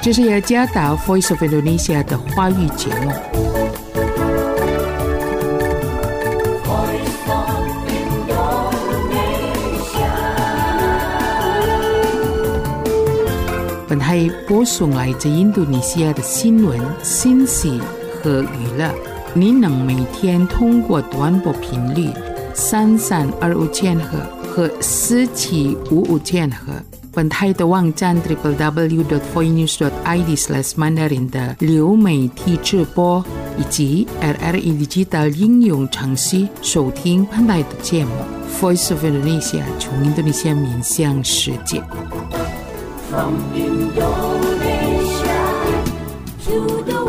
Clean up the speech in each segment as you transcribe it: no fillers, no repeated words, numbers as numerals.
这是雅加达 Voice of Indonesia 的华语节目。本台播送来自印度尼西亚的新闻、信息和娱乐。您能每天通过短波频率3325千赫和4755千赫。本台的网站 www.voinews.id/mandarin 的流媒体直播以及 RRI Digital 应用程序收听本台的节目。Voice of Indonesia 从印度尼西亚面向世界。From Indonesia to the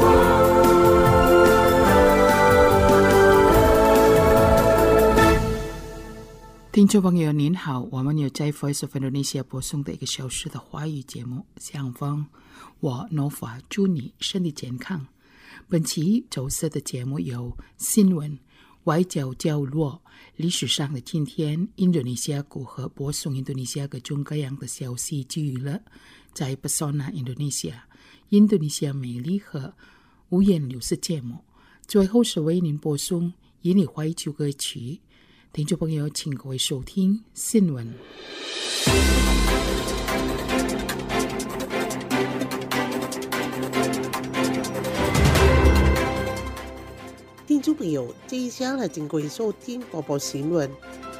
world。 听众朋友您好，我们有在 Voice of Indonesia 播送的1个小时的华语节目。相逢，我 Nova 祝你身体健康。本期周四的节目有新闻、外交角落、历史上的今天、印度尼西亚如何播送印度尼西亚各种各样的消息及娱乐，在 Pesona Indonesia 印度尼西亚美丽和五颜六色节目。最后是为您播送印尼怀旧歌曲。听众朋友，请各位收听新闻。 听众朋友，接下来请各位收听播报新闻。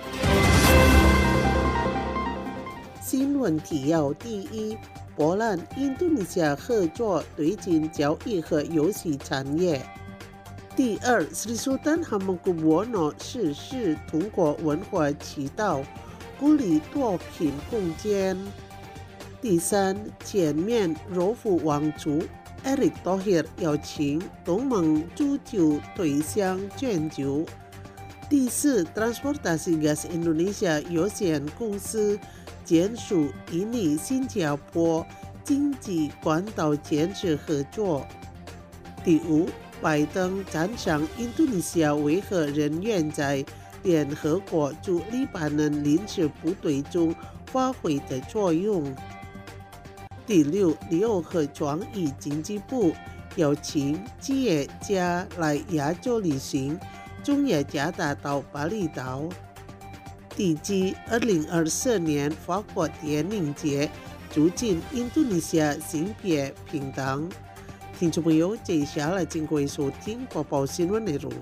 新闻提要：第一，波兰、印度尼西亚合作推进教育和游戏产业。第二，斯里苏丹Hamengkubuwono逝世，通过文化渠道鼓励多品共建。第三，前面柔佛王族Erick Thohir 邀请东盟足球队相捐酒。第四， Transportasi Gas Indonesia 有限公司签署印尼新加坡经济管道建设合作。第五，拜登赞赏印度尼西亚维和人员在联合国驻黎巴嫩临时部队中发挥的作用。第六，旅游和创意经济部邀请企业家来亚洲旅行，中雅加达到巴厘岛。第七，2024年法国电影节促进印度尼西亚性别平等。听众朋友，接下来请各位收听播报新闻内容。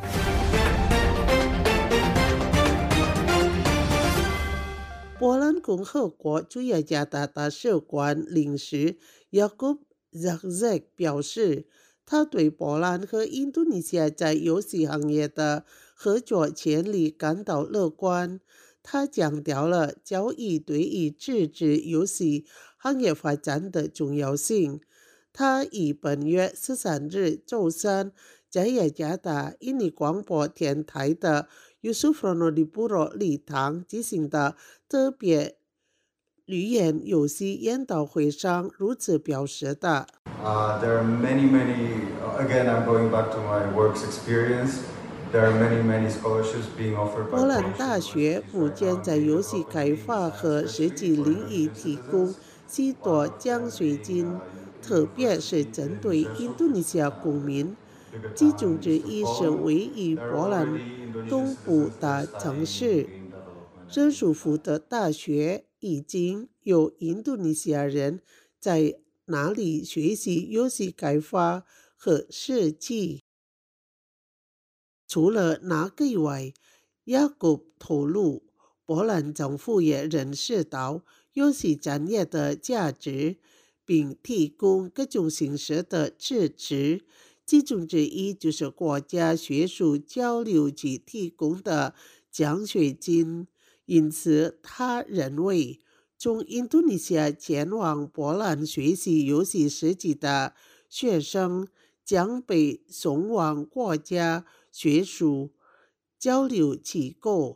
波兰共和国驻雅加达大使馆领事 Jakub Zaczek 表示，他对波兰和印度尼西亚在游戏行业的合作潜力感到乐观。他强调了交易对于支持游戏行业发展的重要性。他于本月13日周三在雅加达印尼广播电台的 Yusufrono Dipuro 礼堂举行的特别语言游戏研讨会上如此表示的。 There are many, again, I'm going back to my work's experience. There are many scholarships being offered by 波兰大学目前在游戏开发和设计领域提供许多奖学金，特别是针对印度尼西亚公民，其中之一是位于波兰东部的城市热舒夫的大学，已经有印度尼西亚人在那里学习游戏开发和设计。除了那个以外，雅各透露，波兰政府也认识到游戏产业的价值，并提供各种形式的支持，其中之一就是国家学术交流局提供的奖学金。因此，他认为从印度尼西亚前往波兰学习游戏设计的学生将被送往国家学术交流机构。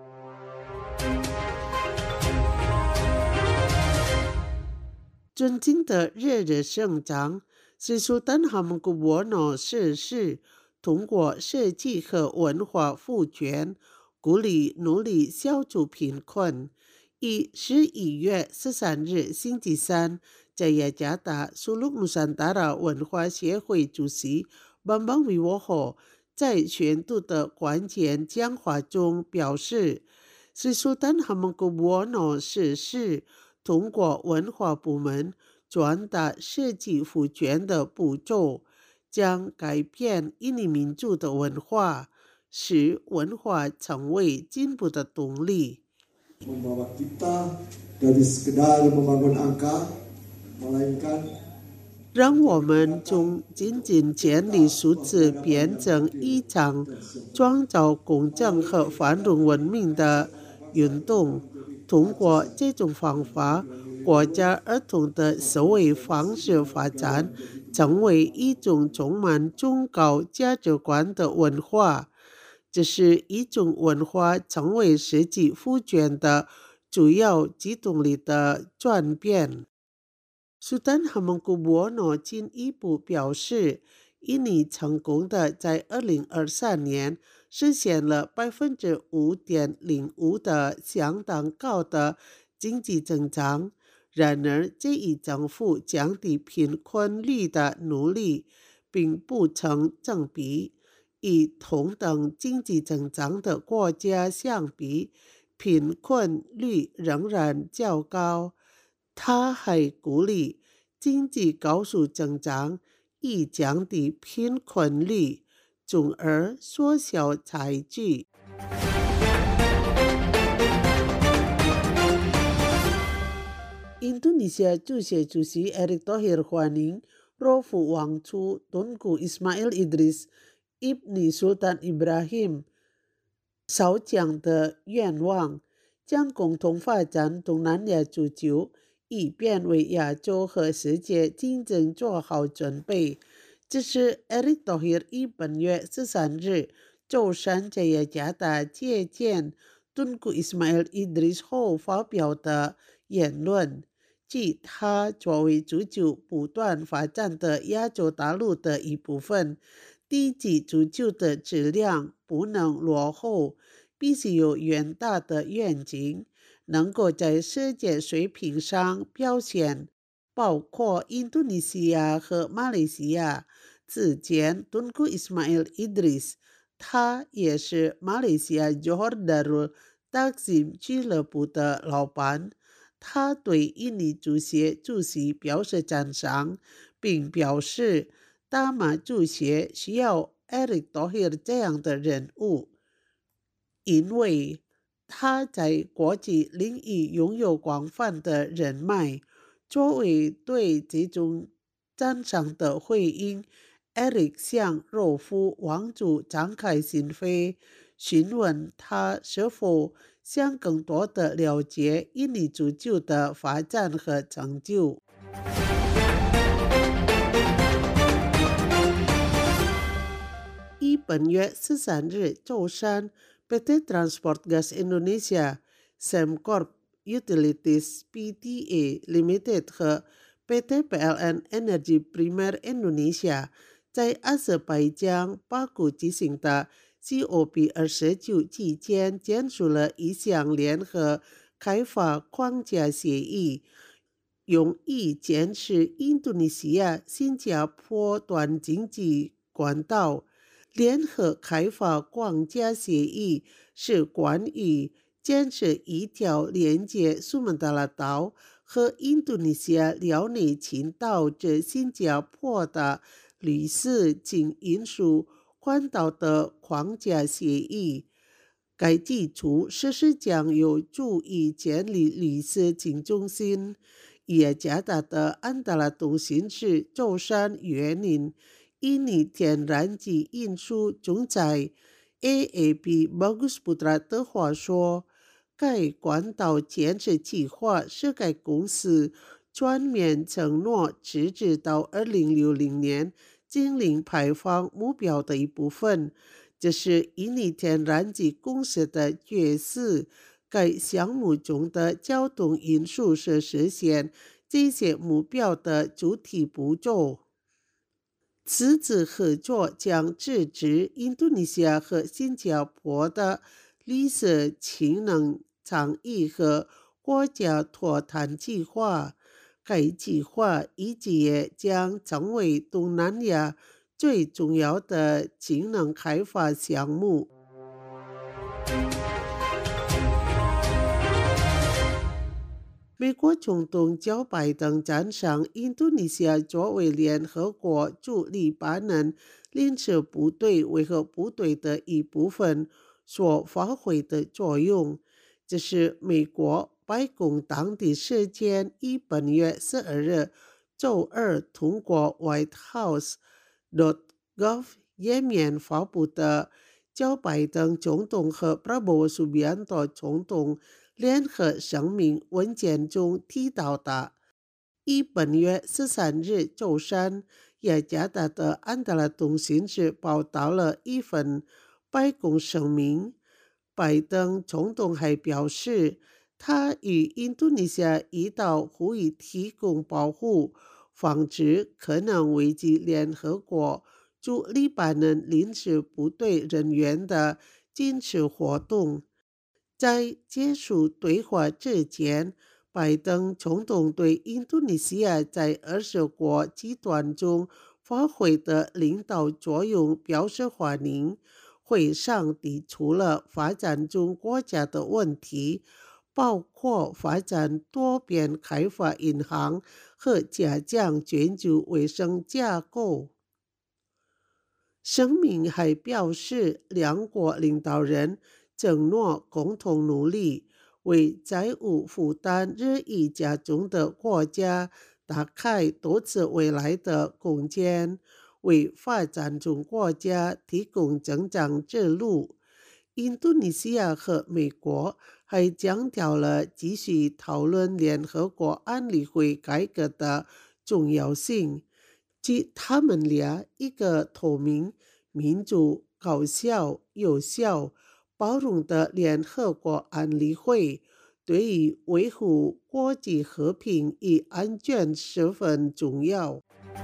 尊敬的日省长斯里苏丹Hamengkubuwono逝世，通过设计和文化赋权鼓励努力消除贫困， 以11月13日星期三，在雅加达苏禄努山达拉文化协会主席邦邦维沃霍在宣读的关键讲话中表示，Sri Sultan Hamengkubuwono 逝世通过文化部门转达设计赋权的步骤，将改变印尼民族的文化，使文化成为进步的动力。 Membawa kita dari sekedar membangun angka, melainkan 让我们从仅仅建立数字变成一场创造公正和繁荣文明的运动。通过这种方法，国家儿童的思维方式发展，成为一种充满崇高价值观的文化。这是一种文化成为实际赋权的主要机动力的转变。Sultan Hamengkubuwono 进一步表示，印尼成功的在2023年实现了 5.05% 的相当高的经济增长。然而，这一政府降低贫困率的努力并不成正比。与同等经济增长的国家相比，贫困率仍然较高。他还鼓励经济高速增长，以降低贫困率，从而缩小差距。印度尼西亚主席Erick Thohir欢迎若夫王储Tunku Ismail Idris Ibni Sultan Ibrahim 少讲的愿望，将共同发展东南亚足球，以便为亚洲和世界竞争做好准备。这是 Erick Thohir 于本月13日周三在雅加达接见Tunku Ismail Idris 后发表的言论，即他作为足球不断发展的亚洲大陆的一部分，低级足球的质量不能落后，必须有远大的愿景，能够在世界水平上表现，包括印度尼西亚和马来西亚。此前Tunku Ismail Idris， 他也是马来西亚 Johor Darul Takzim 俱乐部的老板。他对印尼足协主席表示赞赏，并表示大马足协需要 Erick Thohir 这样的人物，因为他在国际领域拥有广泛的人脉。作为对这种赞赏的回应， Erick 向若夫王储张开心扉，询问他是否想更多的了解印尼足球的发展和成就。于本月13日周三， PT Transport Gas Indonesia, Sembcorp Utilities Pta Limited 和 PT PLN Energy Primer Indonesia 在阿塞拜疆巴库举行的 COP29 期间签署了一项联合开发框架协议，用以建设印度尼西亚新加坡段经济管道。联合开发框架协议是关于建设一条连接苏门答腊岛和印度尼西亚辽内群岛至新加坡的绿色经运输环岛的框架协议。该基础设施将有助于建立绿色经中心。雅加达的安达拉东新市周三约令印尼天然气运输总裁 AAP Bagus Putra 的话说，该管道建设计划是该公司全面承诺直至到2060年净零排放目标的一部分。这是印尼天然气公司的角色。该项目中的交通运输是实现这些目标的主体步骤。此次合作将支持印度尼西亚和新加坡的绿色氢能倡议和国家脱碳计划。该计划预计将成为东南亚最重要的氢能开发项目。美国总统乔拜登赞赏印度尼西亚作为联合国驻黎巴嫩临时部队维和部队的一部分所发挥的作用。这是美国白宫当地时间于本月12日周二通过 whitehouse.gov 页面发布的乔拜登总统和 Prabowo Subianto 总统联合声明文件中提到的。于本月13日周三，雅加达的安达拉通讯社报道了一份白宫声明。拜登总统还表示，他与印度尼西亚一道呼吁提供保护，防止可能危及联合国驻黎巴嫩临时部队人员的军事活动。在结束对话之前，拜登总统对印度尼西亚在20国集团中发挥的领导作用表示欢迎。会上提出了发展中国家的问题，包括发展多边开发银行和加强全球卫生架构。声明还表示，两国领导人承诺共同努力，为债务负担日益加重的国家打开多次未来的空间，为发展中国家提供增长之路。印度尼西亚和美国还强调了继续讨论联合国安理会改革的重要性，即他们俩一个透明、民主、高效、有效、包容的联合国安理会对于维护国际和平与安全十分重要。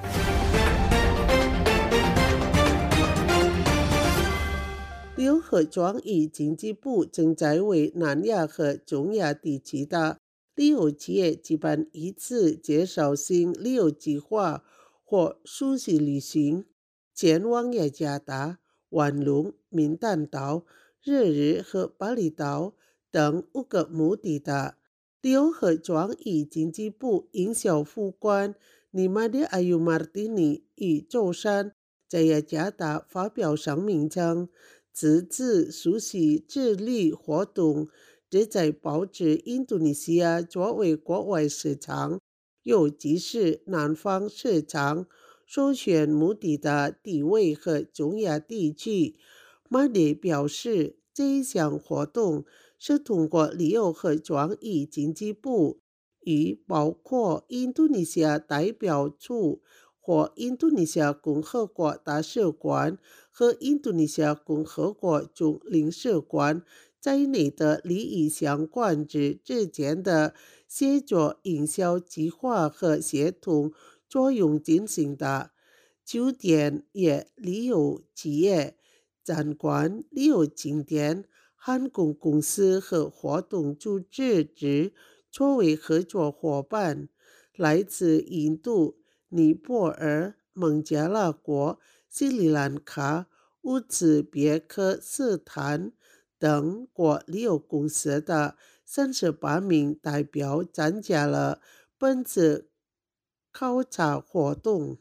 刘和庄与经济部正在为南亚和中亚地区的旅游企业举办一次介绍性旅游计划或熟悉旅行，前往雅加达、万隆、民丹岛、日和巴厘岛等5个目的地。刘和庄与经济部营销副官尼玛迪阿尤马蒂尼与周三在雅加达发表声明称，此次熟悉之旅活动旨在保持印度尼西亚作为国外市场，尤其是南方市场首选目的地地位和中亚地区。马迪表示，这一项活动是通过旅游和庄与经济部与包括印度尼西亚代表处或印度尼西亚共和国大使馆和印度尼西亚共和国总领事馆在内的利益相关者之间的协作营销计划和协同作用进行的。酒店业、旅游企业、展馆、旅游景点、航空公司和活动组织者作为合作伙伴，来自印度、尼泊尔、孟加拉国、斯里兰卡、乌兹别克斯坦等国旅游公司的38名代表参加了本次考察活动。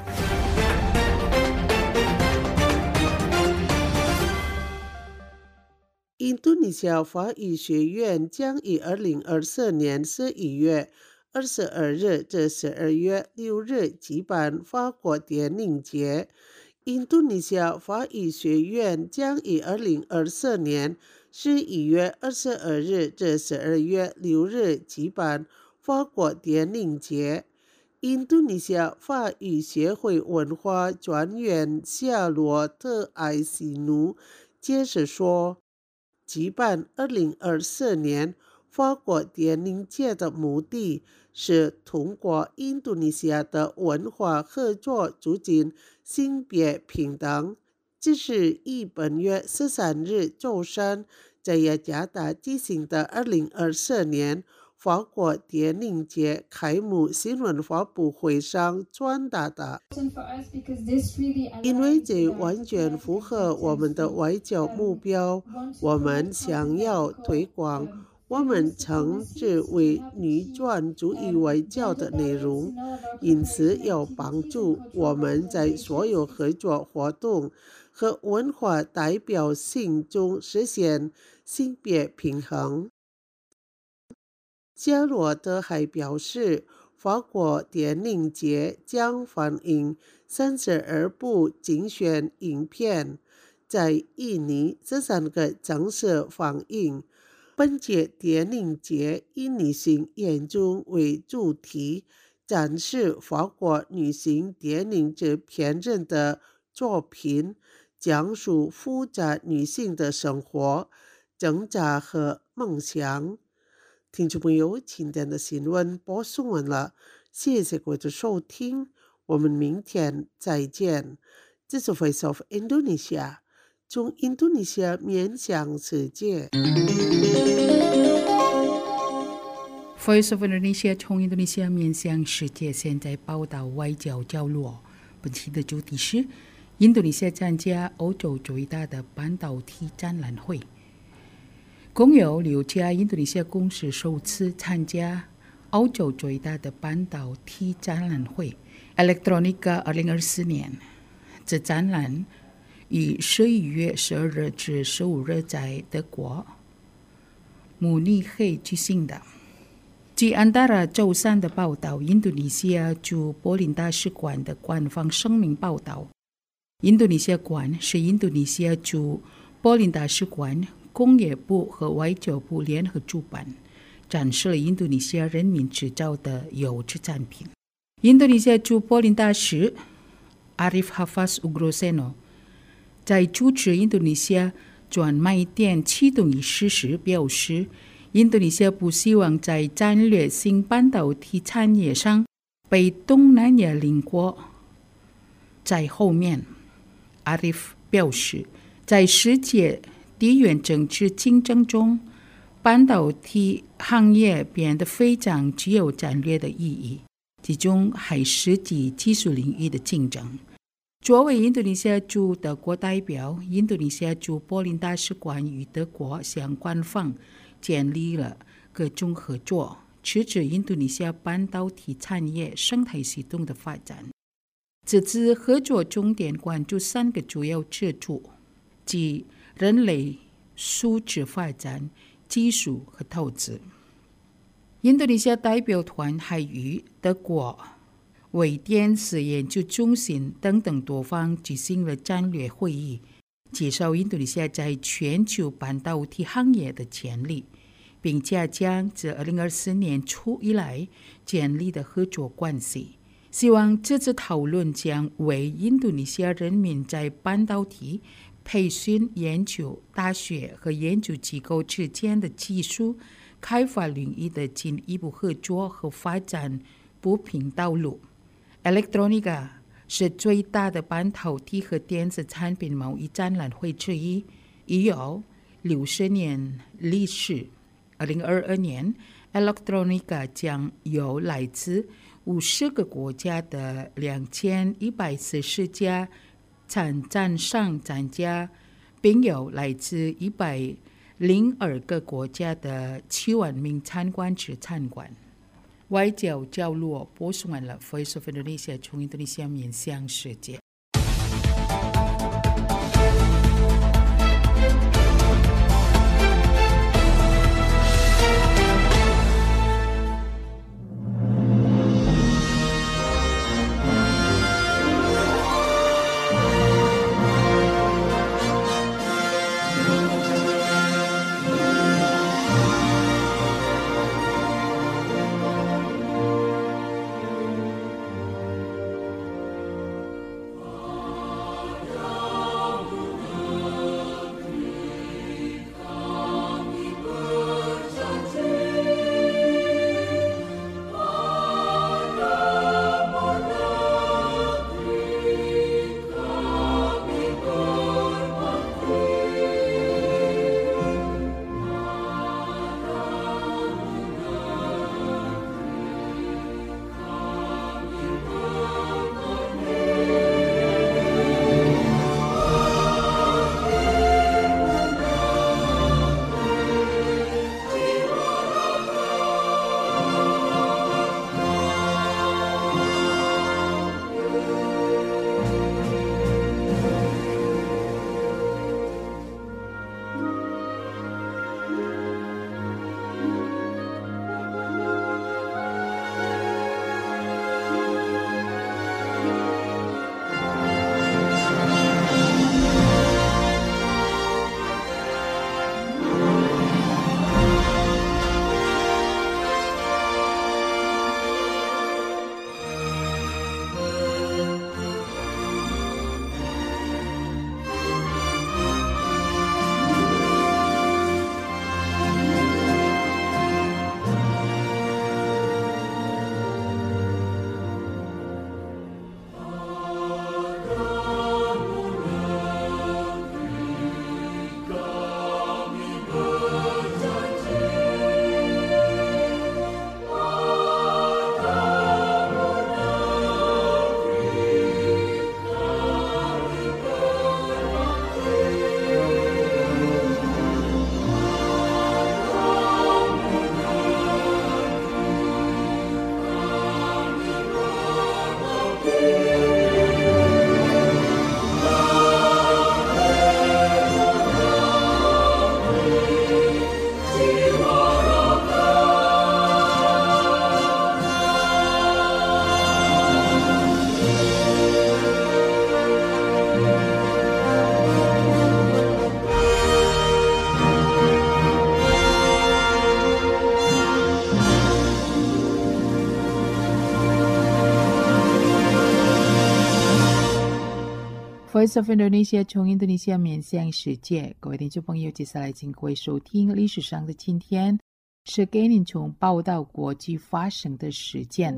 印度尼西亚法语学院将于2024年11月22日至12月6日举办法国电影节。印度尼西亚法语学院将于2024年11月22日至12月6日举办法国电影节。印度尼西亚法语协会文化专员夏洛特·埃西努解释说，举办2024年法国电影节的目的是通过印度尼西亚的文化合作促进性别平等。这是于本月13日周三在雅加达举行的2024年法国电影节开幕新闻发布会上传达的，因为这完全符合我们的外交目标。我们想要推广我们称之为女权主义外交的内容，因此要帮助我们在所有合作活动和文化代表性中实现性别平衡。加罗德还表示，法国电影节将放映32部竞选影片，在印尼13个正式放映。本届电影节以女性眼中为主题，展示法国女性电影制片人的作品，讲述复杂女性的生活、挣扎和梦想。听众朋友，今天的新闻播送完了，谢谢各位的收听，我们明天再见。这是 Voice of Indonesia， 从印度尼西亚面向世界。 Voice of Indonesia 从印度尼西亚面向世界，现在报道外交角落。本期的主题是印度尼西亚参加欧洲最大的半导体展览会。共有6家印度尼西亚公司首次参加欧洲最大的半导体展览会 Electronica 2024年。这展览于11月12日至15日在德国慕尼黑举行的。据安达拉周三的报道，印度尼西亚驻柏林大使馆的官方声明报道，印度尼西亚馆是印度尼西亚驻柏林大使馆、工业部和外交部联合主办，展示了印度尼西亚人民制造的优质产品。印度尼西亚驻柏林大使 Arif Hafaz Ugroseno 在主持印度尼西亚专卖店启动仪式时表示，印度尼西亚不希望在战略性半导体产业上被东南亚邻国在后面。Arif 表示，在世界地缘政治竞争中，半导体行业变得非常具有战略的意义，其中还涉及技术领域的竞争。作为印度尼西亚驻德国代表，印度尼西亚驻柏林大使馆与德国相关方建立了各种合作，支持印度尼西亚半导体产业生态系统的发展。这次合作重点关注3个主要支柱，即人类素质发展、技术和投资。印度尼西亚代表团还与德国微电子研究中心等等多方举行了战略会议，介绍印度尼西亚在全球半导体行业的潜力，并加强自2024年初以来建立的合作关系。希望这次讨论将为印度尼西亚人民在半导体培训、研究、大学和研究机构之间的技术开发领域的进一步合作和发展铺平道路。Electronica 是最大的半导体和电子产品贸易展览会之一，已有60年历史。2022年 Electronica 将由来自50个国家的2140家展商参加，并有来自102个国家的7万名参观者参观。外交角落播送完了 Voice of Indonesia 从印度尼西亚面向世界。 Voice of Indonesia 从印度尼西亚面向世界，各位听众朋友，接下来请各位收听历史上的今天，是给您从报道国际发生的事件。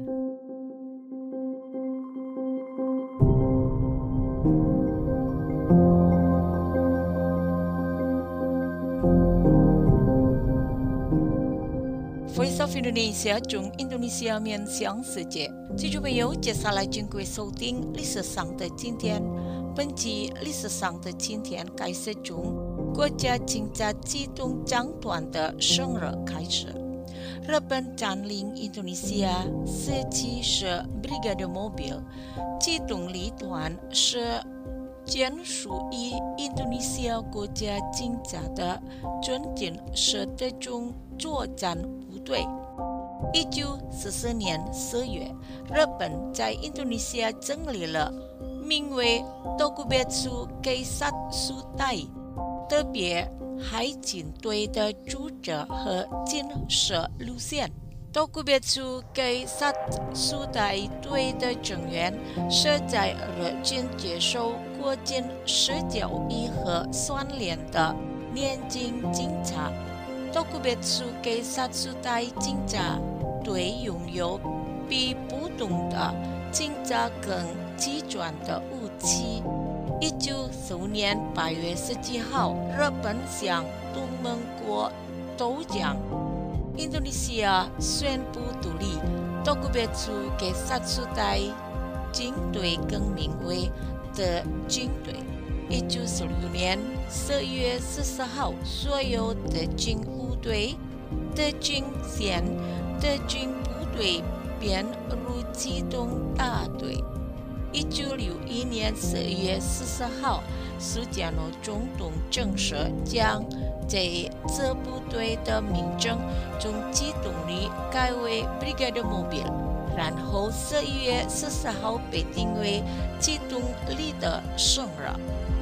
Voice of Indonesia 从印度尼西亚面向世界，听众朋友，接下来请各位收听历史上的今天。本集历史上的今天开始从国家警察机动战团的生日开始。日本占领印度尼西亚时期是 Brigade Mobil， 机动旅团是隶属于印度尼西亚国家警察的准警是特种作战部队。1944年4月，日本在印度尼西亚成立了名为Tokubetsu Keisatsu Dai特别海警队的组织和建设路线。Tokubetsu Keisatsu Dai队的成员是在日军接受国军式教育和训练的年轻警察。Tokubetsu Keisatsu Dai 警察队拥有比不同的警察更极端的武器。1945年8月17号，日本向同盟国投降，印度尼西亚宣布独立。Tokubetsu Keisatsu Dai 军队更名为德军队。1946年4月14号，所有德军部队、德军线、德军部队编入机动大队。1961年4月14号，苏加诺总统正式将这支部队的名称从机动旅改为 Brigade Mobil， 然后4月14号被定为机动旅的生日。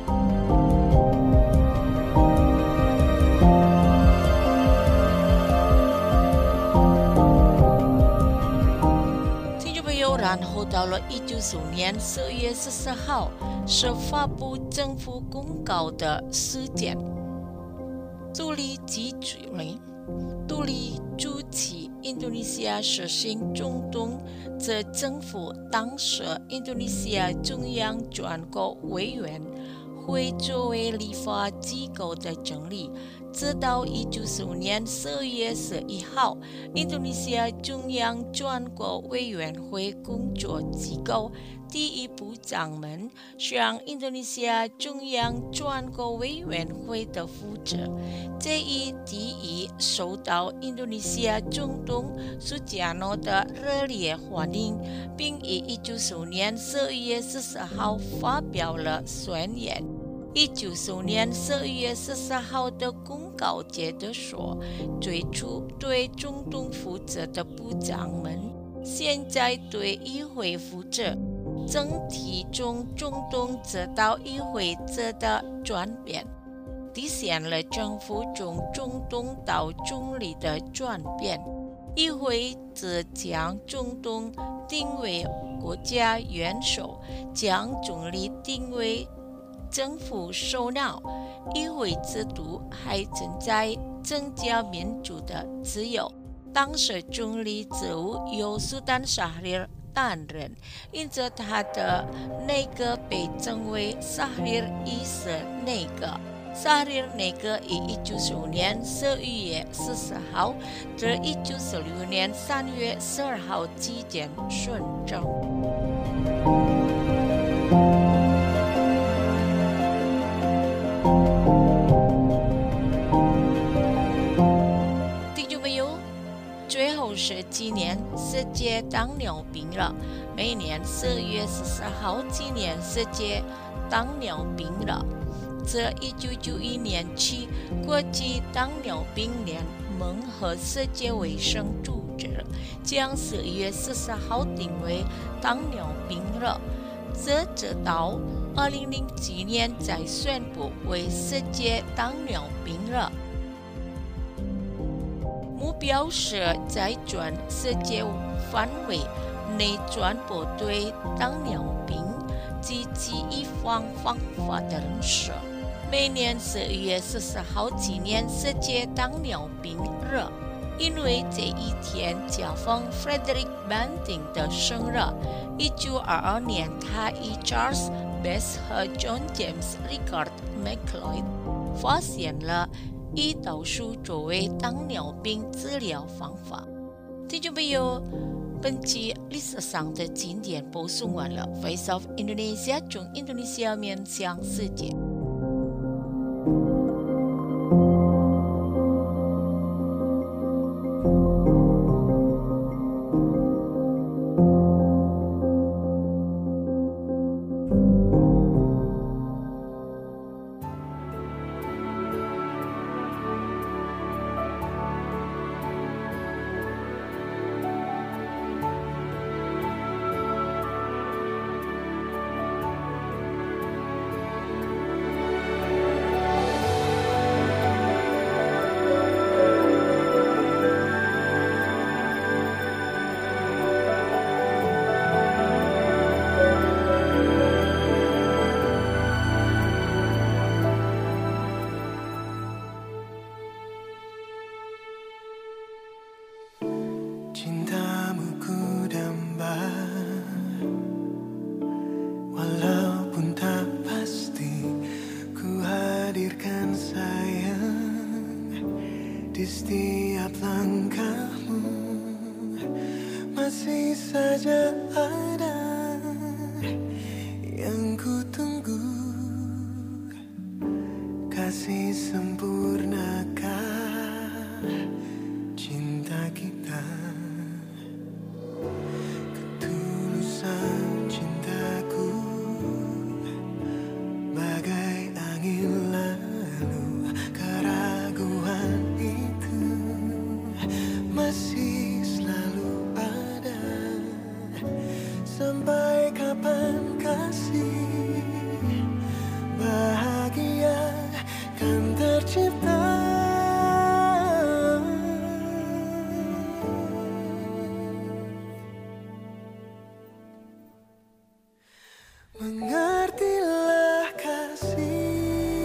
然后到了1995年4月14号，是发布政府公告的时间。独立机制独立主持印度尼西亚实行总统制政府，当时印度尼西亚中央全国委员会作为立法机构的成立。直到1995年4月11号，印度尼西亚中央全国委员会工作机构第一部长们向印度尼西亚中央全国委员会的负责。这一提议受到印度尼西亚总统苏加诺的热烈欢迎，并于1995年4月14号发表了宣言。1995年4月14号的公告接着说，最初对总统负责的部长们现在对议会负责，整体从总统制到议会制的转变，体现了政府从总统到总理的转变。议会则将总统定为国家元首，将总理定为政府首脑。议会制度还正在增加民主的自由。当时总理职务由苏丹沙里尔担任，因此他的内阁被称为沙里尔一世内阁。沙里尔内阁于1995年12月14号至1946年3月12号期间顺政。最后是纪念世界糖尿病日，每年4月14号纪念世界糖尿病日。自1991年起，国际糖尿病联盟和世界卫生组织将4月14号定为糖尿病日，直到2007年再宣布为世界糖尿病日。目标是在全世界范围内传播对糖尿病及其一方方法的人士。每年11月14号纪念世界糖尿病日，因为这一天恰逢 Frederick Banting 的生日。1922年，他与 Charles Best 和 John James Richard McLeod 发现了胰岛素作为糖尿病治疗方法。听众朋友，本期历史上的经典播送完了。Voice of Indonesia 从印度尼西亚面向世界。 Di setiap langkahmu masih saja ada yang ku tunggu. Kasih sempurnakah cinta kita, ketulusan cintaku bagai angin lalu. Keraguan itu masih selalu ada. Sampai kapan kasih bahagia kan tercipta? Mengertilah kasih,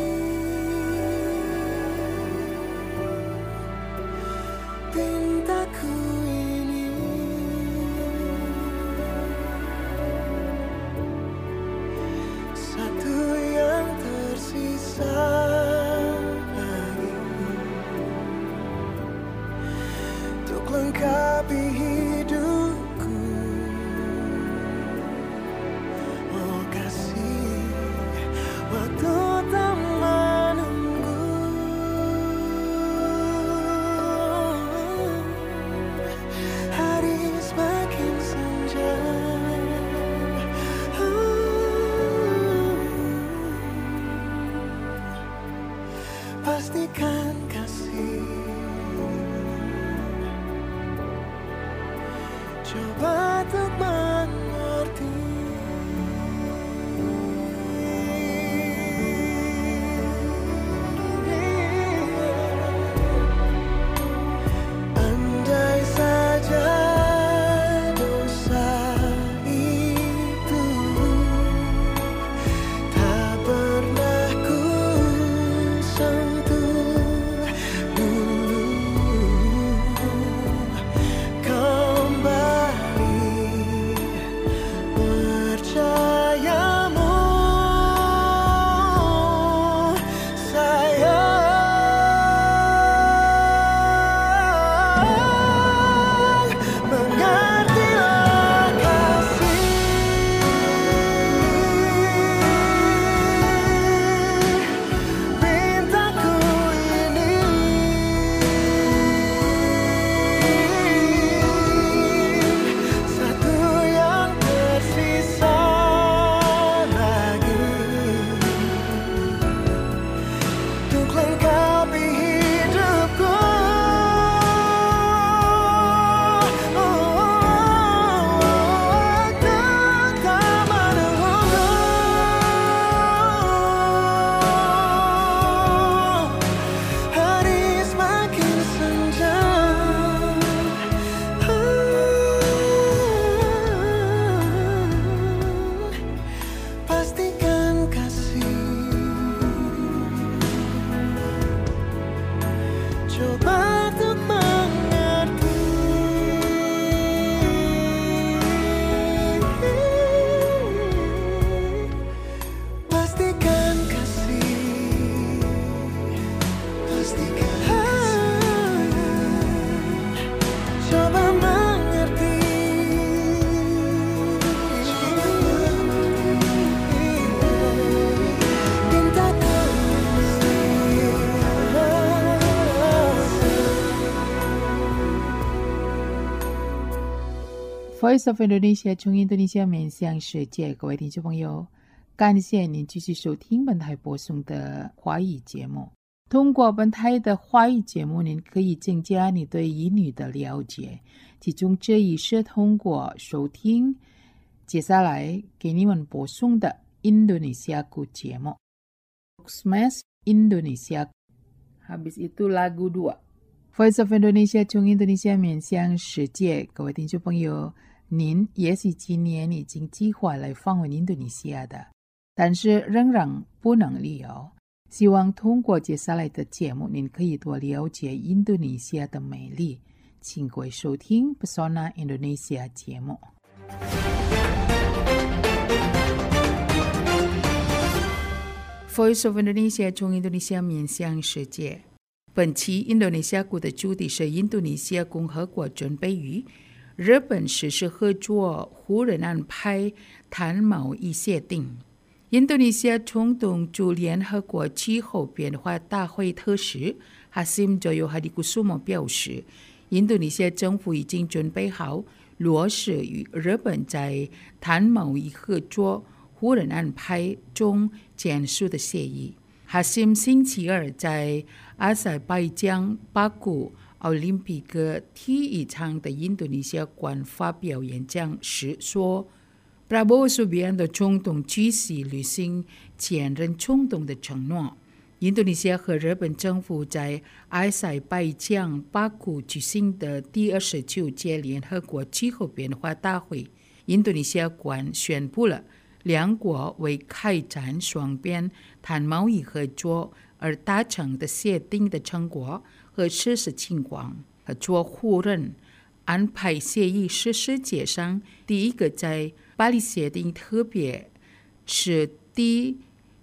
pintaku ini satu yang tersisa lagi untuk lengkapi hidupku. Oh kasih, waktu tak menunggu. Hari semakin senja, pastikan kasih. Coba untuk mengerti. Andai saja dosa itu tak pernah ku sentuh dulu, kembali Voice of Indonesia 从印度尼西亚面向世界，各位听众朋友，感谢您继续收听本台播送的华语节目。通过本台的华语节目，您可以增加你对英语的了解，其中这一是通过收听接下来给你们播送的印度尼西亚语节目 Smash Indonesia. Habis itu lagu 2 Voice of Indonesia 从印度尼西亚面向世界，各位听众朋友，您也许今年已经计划来访问印度尼西亚的，但是仍然不能旅游。希望通过接下来的节目，您可以多了解印度尼西亚的美丽。请各位收听 Pesona Indonesia 节目。Voice of Indonesia 从印度尼西亚面向世界。本期印度尼西亚语的主题是印度尼西亚共和国准备与日本实施合作互认安排谈贸易协定。印度尼西亚总统驻联合国气候变化大会特使Hasim Joyo Hadikusumo 表示，印度尼西亚政府已经准备好落实与日本在谈贸易合作互认安排中签署的协议。Hasim 星期二在阿塞拜疆巴古奥林匹克体育场的印度尼西亚馆发表演讲时说，Prabowo Subianto 总统继续履行前任总统的承诺。印度尼西亚和日本政府在阿塞拜疆巴古举行的第29届联合国气候变化大会，印度尼西亚馆宣布了两国为开展双边谈贸易合作而达成的协定的成果和事实情况。合作互认安排协议是世界上第一个在巴黎协定特别是第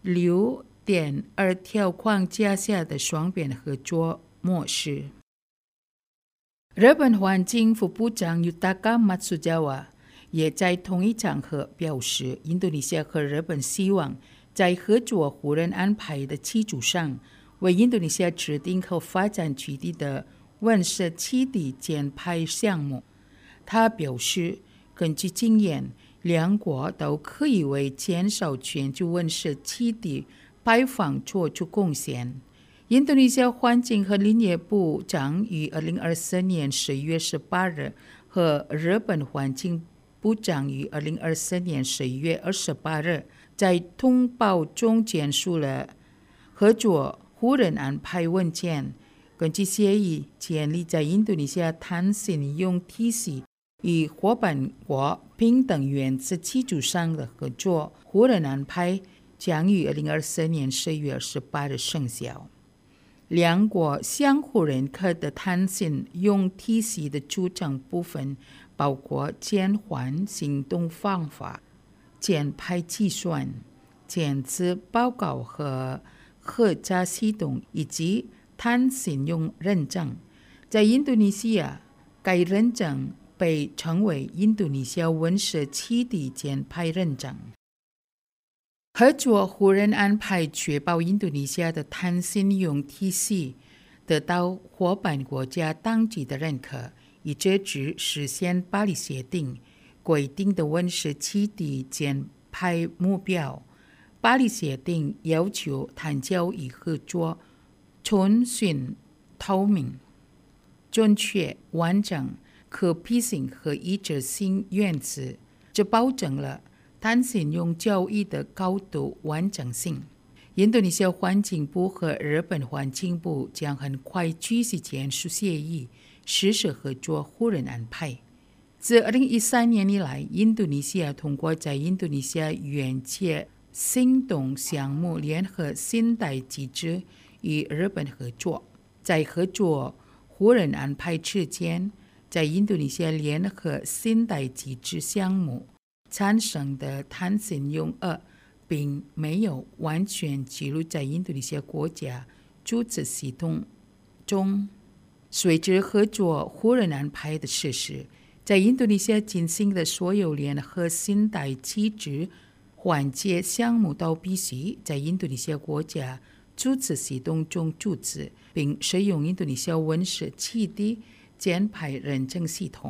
6.2条框架下的双边合作模式。日本环境副部长 Yutaka Matsuzawa 也在同一场合表示，印度尼西亚和日本希望在合作互认安排的基础上，为印度尼西亚制定和发展具体的温室气体减排项目。他表示，根据经验，两国都可以为减少全球温室气体排放做出贡献。印度尼西亚环境和林业部长于2024年10月18日和日本环境部长于2024年11月28日在通报中签署了合作互认安排文件。根据协议，建立在印度尼西亚碳信用体系与伙伴国平等原则基础上的合作互认安排将于2024年10月28日生效。两国相互认可的碳信用体系的组成部分包括减缓行动方法、减排计算、减资报告和核查系统以及碳信用认证。在印度尼西亚，该认证被称为印度尼西亚温室气体减排认证。合作互认安排确保印度尼西亚的碳信用体系得到伙伴国家当局的认可，以支持实现巴黎协定规定的温室气体减排目标。巴黎协定要求碳交易合作遵循透明、准确、完整、可比性和一致性原则，这保证了碳信用交易的高度完整性。印度尼西亚环境部和日本环境部将很快继续签署协议，实施合作互认安排。自2013年以来，印度尼西亚通过在印度尼西亚远界行动项目联合信贷机制与日本合作。在合作互认安排之间，在印度尼西亚联合信贷机制项目产生的碳信用额并没有完全记录在印度尼西亚国家注册系统中。随着合作互认安排的实施，在印度尼西亚进行的所有联合信贷机制缓解项目都必须在印度尼西亚国家注册系统中注册，并使用印度尼西亚温室气体减排认证系统。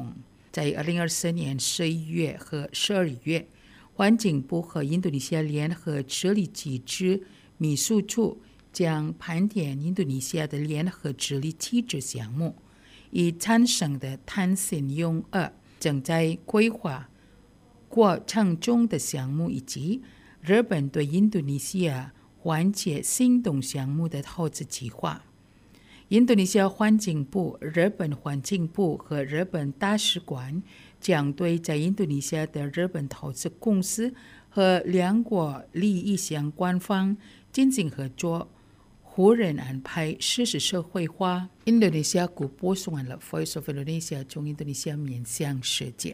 在2024年11月和12月，环境部和印度尼西亚联合治理机制秘书处将盘点印度尼西亚的联合治理机制项目已产生的弹性用额、正在规划过程中的项目以及日本对印度尼西亚缓解行动项目的投资计划。印度尼西亚环境部、日本环境部和日本大使馆将对在印度尼西亚的日本投资公司和两国利益相关方进行合作，互认安排实施社会化。印度尼西亚国播送完了 Voice of Indonesia 从印度尼西亚面向世界。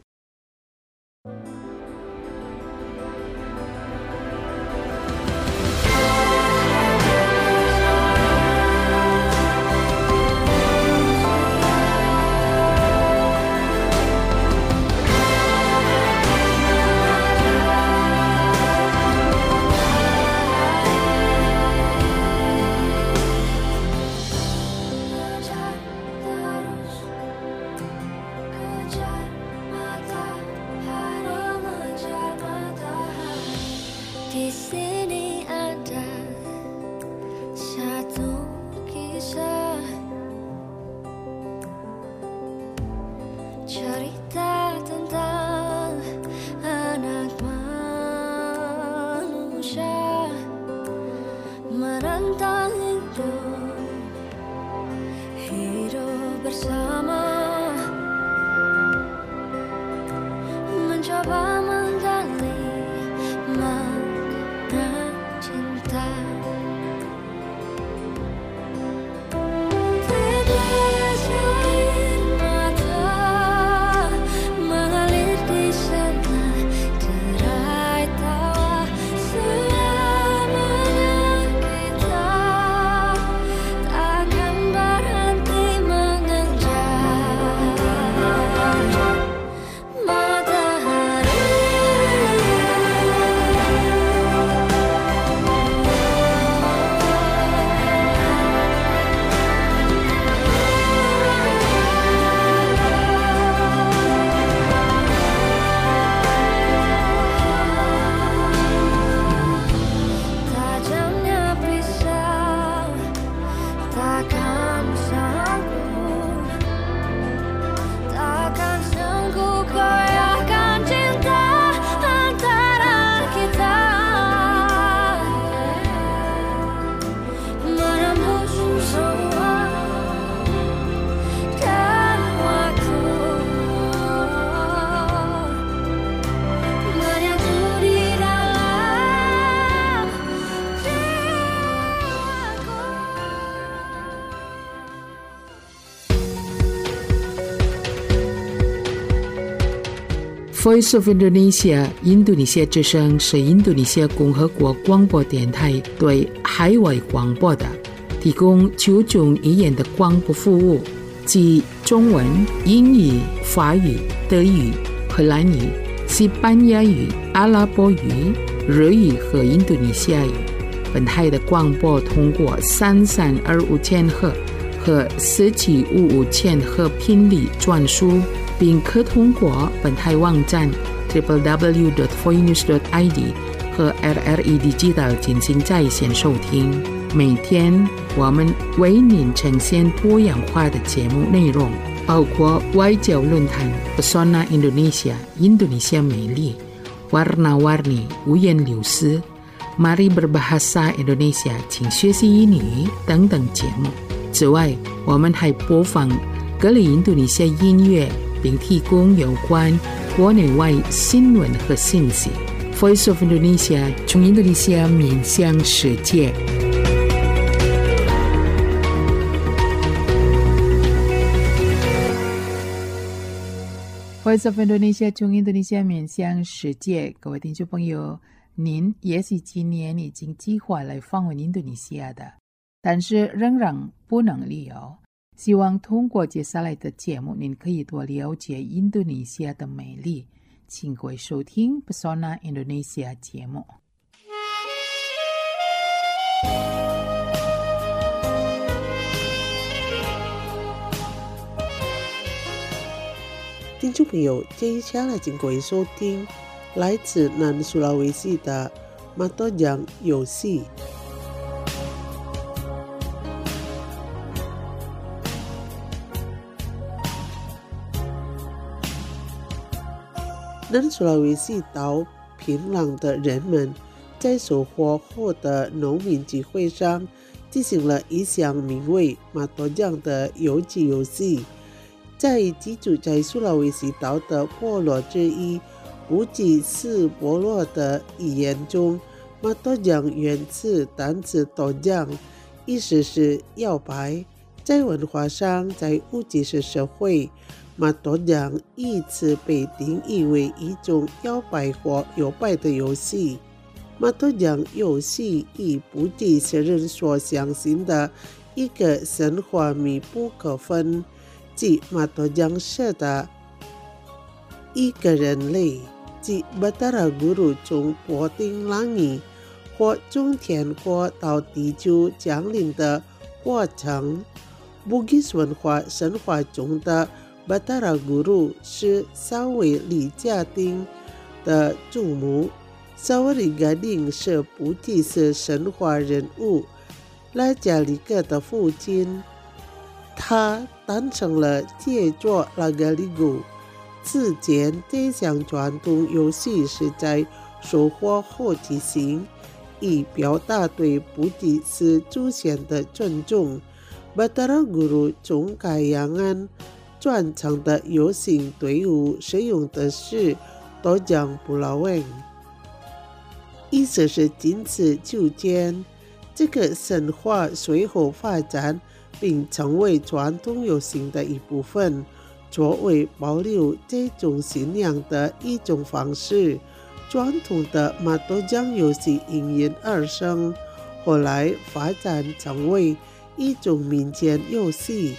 Di sini ada satu kisah, cerita tentang anak manusia menantang hidup bersama, mencoba menggali cinta. Tetes air mata mengalir di sana, derai tawa selamanya kita takkan berhenti mengejar matahari. Tajamnya pisau takkan sanggup goyahkan cinta antara kita, menembus semua dan waktu, menyatu di dalam jiwaku. Voice of Indonesia 印度尼西亚之声是印度尼西亚共和国广播电台对海外广播的提供9种语言的广播服务，即中文、英语、法语、德语、荷兰语、西班牙语、阿拉伯语、日语和印度尼西亚语。本台的广播通过3325千赫和4755千赫频率转输，并可通过本台网站 www.voinews.id 和 RRI Digital 进行在线收听。每天我们为您呈现多样化的节目内容，包括外交论坛 Pesona Indonesia 印度尼西亚美丽、Warna-Warni 五颜六色、Mari Berbahasa Indonesia 请学习英语等等节目。此外，我们还播放各类印度尼西亚音乐，并提供有关国内外新闻和信息。Voice of Indonesia 从印度尼西亚面向世界。Voice of Indonesia 从印度尼西亚面向世界，各位听众朋友，您也许今年已经计划来访问印度尼西亚的，但是仍然不能旅游。希望通过接下来的节目，您可以多了解印度尼西亚的美丽。请各位收听 Pesona Indonesia 节目。 第听众朋友，接下来请各位收听来自南苏拉威西的马多扬游戏。南苏拉威西岛平壤的人们在收获后的农民聚会上进行了一项名为马多扬的游击游戏。在居住在苏拉威西岛的部落之一乌吉斯部落的语言中，马多扬源自单词多扬，意思是摇摆。在文化上，在乌吉斯社会，马多扬一直被定义为一种摇摆或摇摆的游戏。马多扬游戏与布吉斯人所相信的一个神话密不可分，即马多扬社的一个人类，即Batara Guru从柏定浪语或从天国到地球降临的过程。Bugis 文化神话中的Batara Guru 是萨维里加丁的祖母，萨维里加丁是布吉斯神话人物拉加里格的父亲，他诞生了借作拉加里古。此前这项传统游戏是在收获后进行，以表达对布吉斯祖先的尊重。Batara Guru 从该洋岸转场的游行队伍使用的是多扬布拉文，意思是仅此就见。这个神话随后发展并成为传统游行的一部分，作为保留这种信仰的一种方式。传统的马多扬游戏应运而生，后来发展成为一种民间游戏。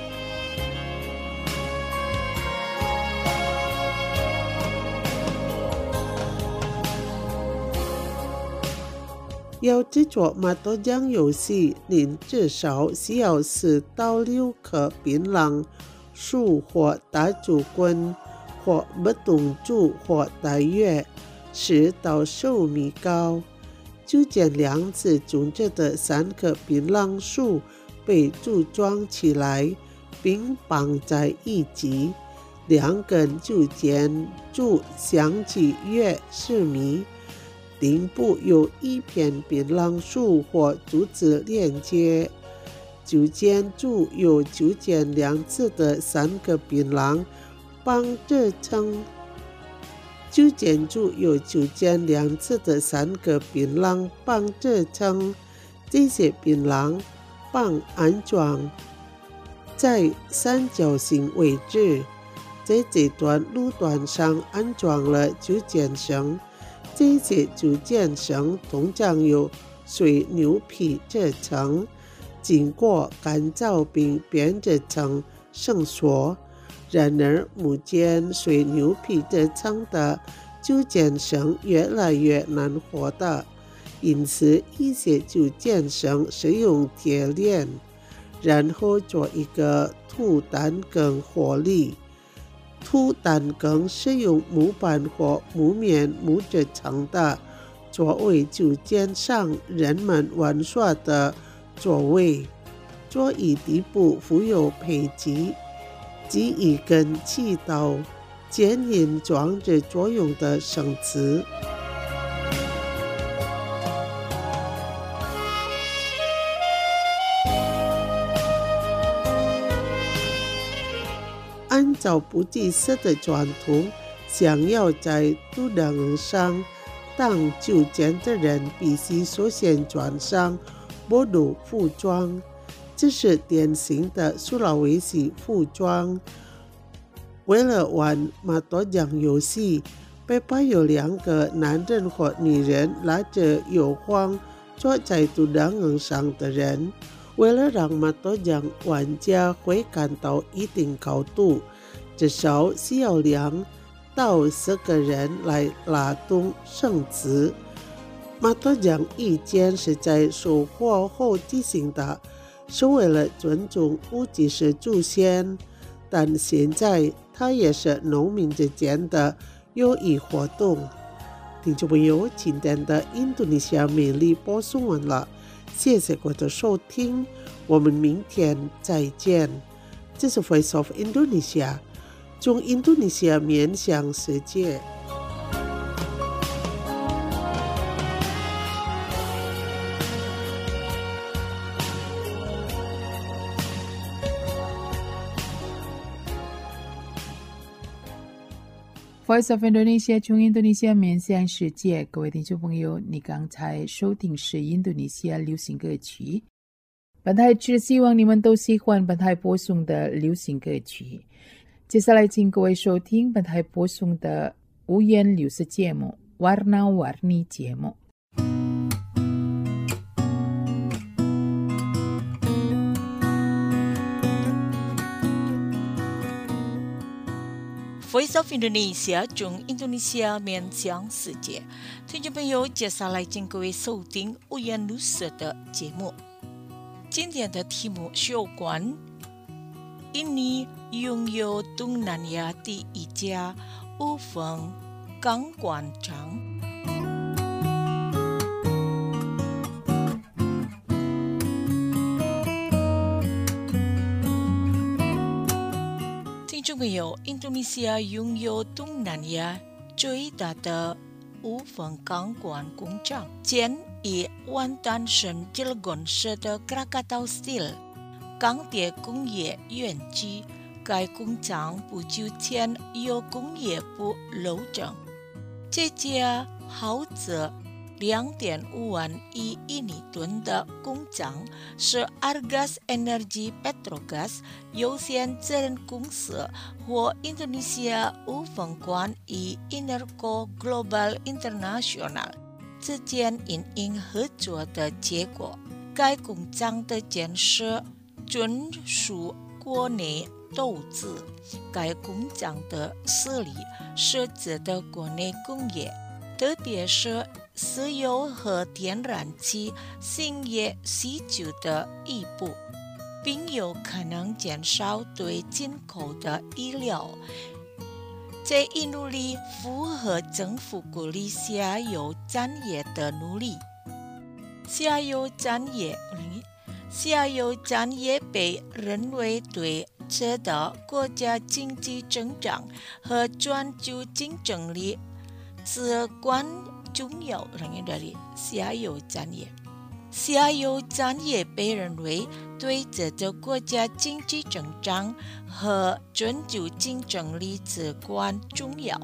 要制作马多扬游戏，您至少需要4到6棵槟榔树或大竹棍，或不同竹或大约10到15米高。就见2次种植的3棵槟榔树被组装起来，并绑在一起，2根竹间柱相距约10米，顶部有一片槟榔树或竹子连接。竹间柱有竹间2次的3个槟榔绑着撑。竹间柱有竹间2次的3个槟榔绑着撑，这些槟榔棒安装在三角形位置，在这段路段上安装了竹间绳，这些竹间绳通常由水牛皮制成，经过干燥并编织成绳索。然而目前水牛皮制成的竹间绳越来越难获得，因此一些竹间绳使用铁链，然后做一个土单根活力。土单根是用木板或木棉木制成的，作为竹间上人们玩耍的座位。座椅底部附有配基，即一根起到坚硬装置作用的绳子。按照布吉斯的传统，想要在渡轮上当酒监的人必须首先穿上暴露服装，这是典型的苏拉威西服装。为了玩马多扬游戏，背包有2个男人或女人拉着有晃坐在渡轮上的人。为了让马多扬玩家会感到一定高度，至少需要2到4个人来拉动绳子。马多扬以前是在收获后进行的，是为了尊重乌吉斯祖先，但现在它也是农民之间的友谊活动。听众朋友，今天的印度尼西亚美丽播送完了，谢谢各位的收听，我们明天再见。这是 Voice of Indonesia， 从印度尼西亚面向世界。 Voice of Indonesia 从印度尼西亚面向世界，各位听众朋友，你刚才收听是印度尼西亚流行歌曲。本台只希望你们都喜欢本台播送的流行歌曲。接下来请各位收听本台播送的五言流行节目 Warna-Warni 节目。 Voice of Indonesia 从印度尼西亚面向世界，听众朋友，接下来请各位收听五颜六色的节目。今天的题目是有关印尼拥有东南亚第一家无缝钢管厂。听众朋友，印度尼西亚拥有东南亚最大的无缝钢管工厂，建于万丹省Cilegon市的 Krakatau Steel 钢铁工业园区。该工厂不久前由工业部楼整。这家耗资2.5万亿印尼盾的工厂是 Argas Energy Petrogas 有限责任公司和印度尼西亚无缝管与 Inerco Global International 之间隐隐合作的结果。该工厂的建设纯属国内投资，该工厂的设立是值得国内工业，特别是石油和天然气兴业需求的一步，并有可能减少对进口的依赖。这一努力符合政府鼓励下游产业的努力。下游产业被认为对指导国家经济增长和全球竞争力至关重要。下游产业被认为对指导国家经济增长和全球竞争力至关重要。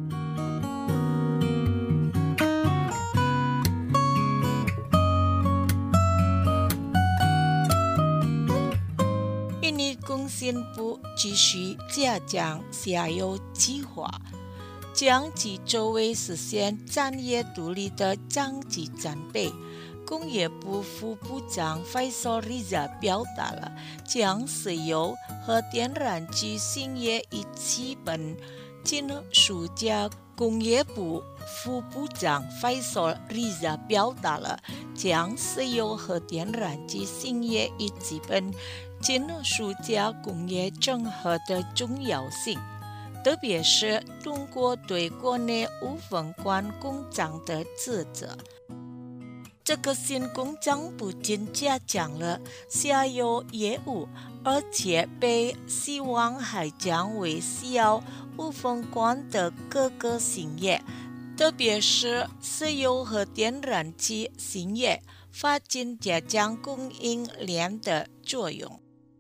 印尼工信部继续加强下游计划，将其作为实现产业独立的长期战备。工业部副部长 Faisal Riza 表达了将石油和天然气兴业一起本金属加工业部副部长 Faisal Riza 表达了将石油和天然气兴业一起本金属加工业整合的重要性，特别是通过对国内无缝管工厂的指责。这个新工厂不仅加强了下游业务，而且被希望还将为需要无缝管的各个行业，特别是石油和天然气行业发展加强供应链的作用。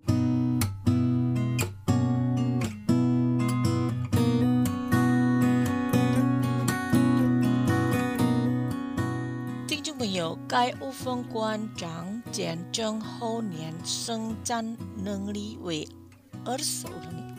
该无缝管厂建成后年生产能力为20人。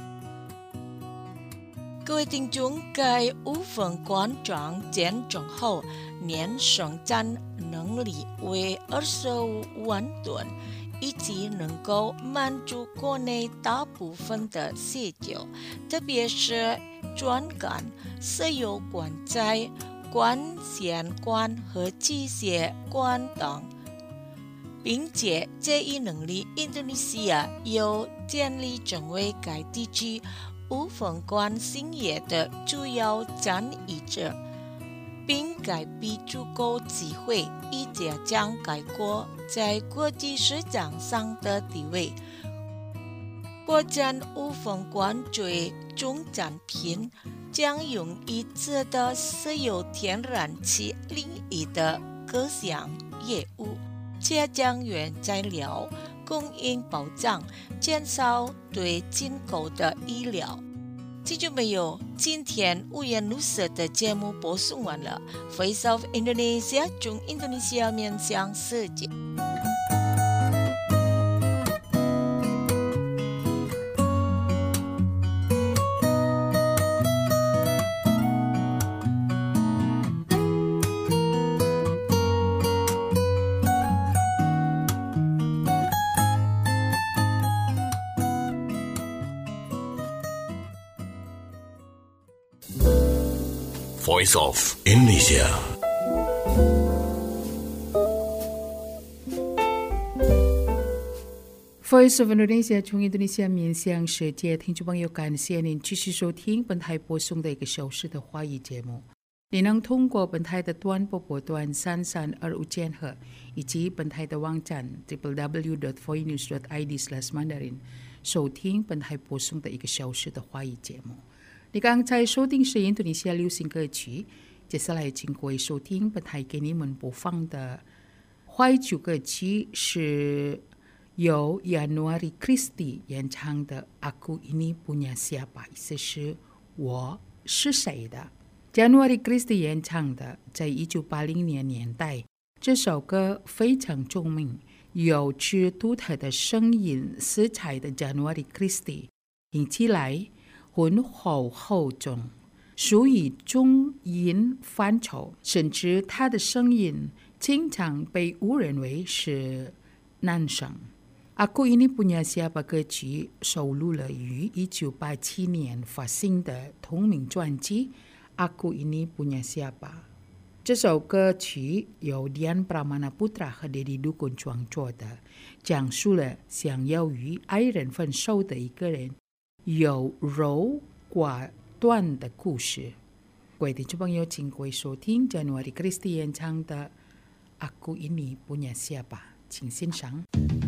各位听众，该无缝管厂建成后年生产能力为25万吨，以及能够满足国内大部分的需求，特别是转干、石油管材、管线管和机械管等，并且这一能力，印度尼西亚有建立成为该地区无封关新业的主要参与者，并改变足够机会，以加强该国在国际市场上的地位。国产无封关最终产品将用于这的石油天然气领域的各项业务，且将原材料供应保障，减少对进口的依赖。记住没有？今天五颜六色的节目播送完了。Voice of Indonesia 中印度尼西亚面向世界。 Voice of Indonesia. Voice of Indonesia 从印度尼西亚面向世界，听众朋友，感谢您继续收听本台播送的1个小时的华语节目。你能通过本台的短波波段3325千赫，以及本台的网站 www.voinews.id/mandarin 收听本台播送的1个小时的华语节目。你刚才收听是印度尼西亚流行歌曲，接下来请各位收听本台给你们播放的华语歌曲是由 January Christie 演唱的 Aku Ini Punya Siapa， 意思是我是谁的。January Christie 演唱的，在1980年代，这首歌非常著名，有着独特的声音色彩的 January Christie 听起来浑厚厚重，属于中音范畴，甚至他的声音经常被误认为是男生。Aku Ini Punya Siapa 歌曲收录了于1987年发行的同名专辑 Aku Ini Punya Siapa。 这首歌曲由 Dian Pramana-Putra 和 Deddy Dukun 创作的，讲述了想要与爱人分手的一个人有柔寡断的故事。各位听众朋友，请各位收听 January Christie 演唱的 Aku Ini Punya Siapa， 请欣赏。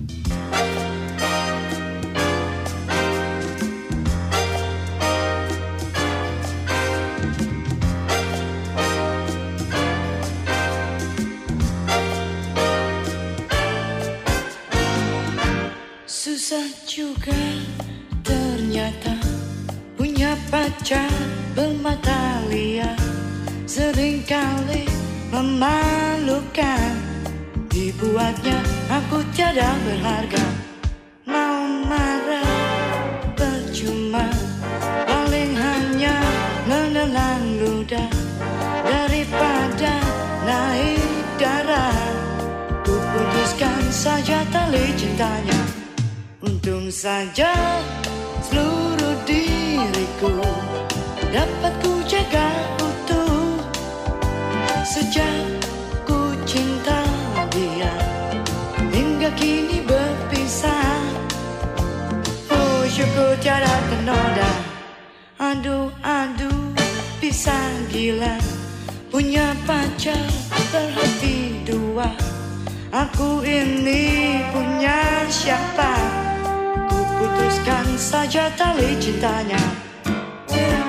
Susah juga ternyata punya pacar bermata liar, seringkali memalukan. Dibuatnya aku tiada berharga, mau marah percuma, paling hanya menelan ludah. Daripada naik darah, ku putuskan saja tali cintanya. Untung saja seluruh diriku dapat ku jaga utuh. Sejak ku cinta dia hingga kini berpisah. Oh syukur tiada ternoda. Aduh bisa gila punya pacar berhati dua. Aku ini punya siapa? Ku putuskan saja tali cintanya.